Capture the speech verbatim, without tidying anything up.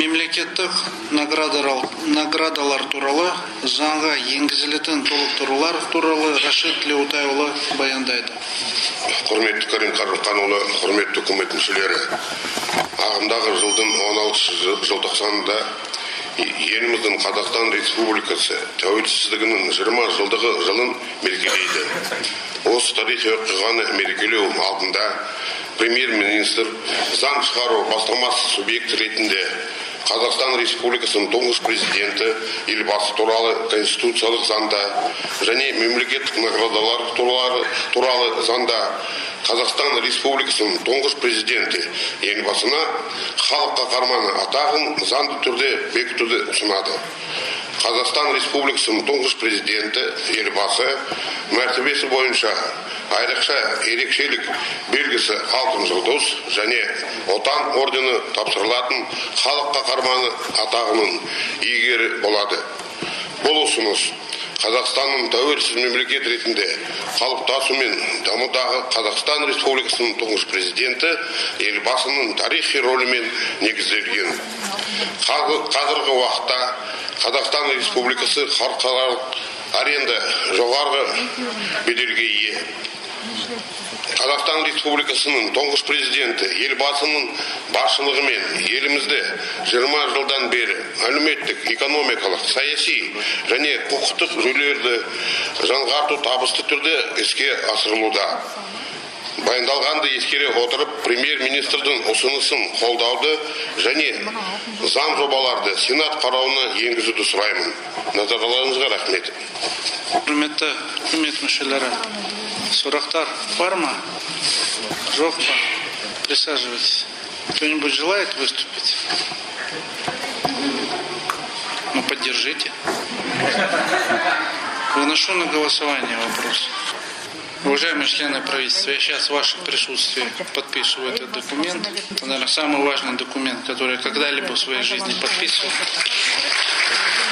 мемлекеттік наградалар туралы заңға енгізілетін толықтырулар туралы Рашид Тілеутайұлы баяндайды. Құрметті Карим Қарымханұлы, құрметті үкімет мүшелері, ағымдағы жылдың он алтыншы желтоқсанында еліміздің Қазақстан Республикасы тәуелсіздігінің жиырма жылдығы жылын мерекелейді. Осы тарихи оқиғаны мерекелеу алдында премьер-министр заң шығару бастамасы субъекті ретінде Қазақстан Республикасының тұңғыш президенті елбасы туралы конституциялық заңда және мемлекеттік наградалар туралы, туралы заңда Қазақстан Республикасының тұңғыш президенті елбасына халық қаһарманы атағын заңды түрде бекітуді ұсынады. Қазақстан Республикасының тұңғыш президенті елбасы мәртебесі бойынша айрықша ерекшелік белгісі алтын жұлдыз және отан ордені тапсырылатын халық қаһарманы атағының иегері болады. Бұл ұсыныс Қазақстанның тәуелсіз мемлекет ретінде қалыптасу мен дамудағы Қазақстан Республикасының тұңғыш президенті елбасының тарихи рөлімен негізделген. Қазіргі уақытта Қазақстан Республикасы халықаралық аренда жоғарғы беделге ие. Қазақстан Республикасының тұңғыш президенті елбасының басшылығымен елімізде жиырма жылдан бері әлеуметтік, экономикалық, саяси және құқықтық жүйелерді жаңғырту табысты түрде іске асырылуда. Баяндалғанды ескере отырып, премьер-министрдің ұсынысын қолдауды және заң жобаларды сенат қарауына енгізуді сұраймын. Назарларыңызға рахмет. Құрметті үкімет мүшелері, сұрақтар бар ма? Жоқ па? Присаживайтесь. Кто-нибудь желает выступить? Ну, поддержите. Выношу на голосование вопрос. Уважаемые члены правительства, я сейчас в вашем присутствии подписываю этот документ. Это, наверное, самый важный документ, который я когда-либо в своей жизни подписывал.